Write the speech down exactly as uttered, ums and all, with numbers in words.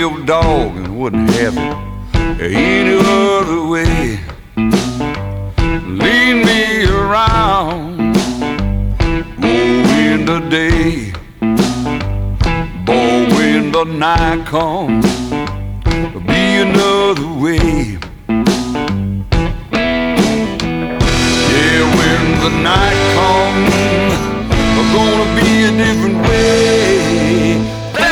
old dog and wouldn't have it any other way. Lead me around more in the day, boy, when the night comes, there'll be another way. Yeah, when the night comes, there's gonna be a different way.